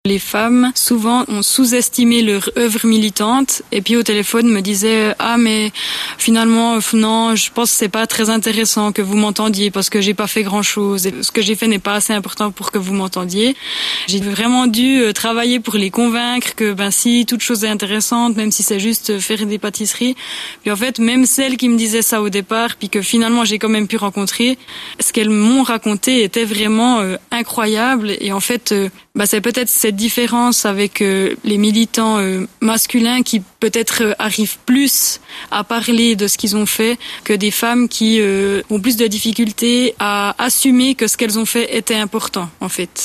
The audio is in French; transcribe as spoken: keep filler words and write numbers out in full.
Les femmes, souvent, ont sous-estimé leur œuvre militante et puis au téléphone me disaient « Ah, mais finalement, non, je pense que c'est pas très intéressant que vous m'entendiez parce que j'ai pas fait grand-chose. Et ce que j'ai fait n'est pas assez important pour que vous m'entendiez. » J'ai vraiment dû travailler pour les convaincre que, ben si, toute chose est intéressante, même si c'est juste faire des pâtisseries. Puis en fait, même celles qui me disaient ça au départ, puis que finalement j'ai quand même pu rencontrer, ce qu'elles m'ont raconté était vraiment euh, incroyable. Et en fait, euh, bah, c'est peut-être cette différence avec euh, les militants euh, masculins qui peut-être euh, arrivent plus à parler de ce qu'ils ont fait que des femmes qui euh, ont plus de difficultés à assumer que ce qu'elles ont fait était important en fait.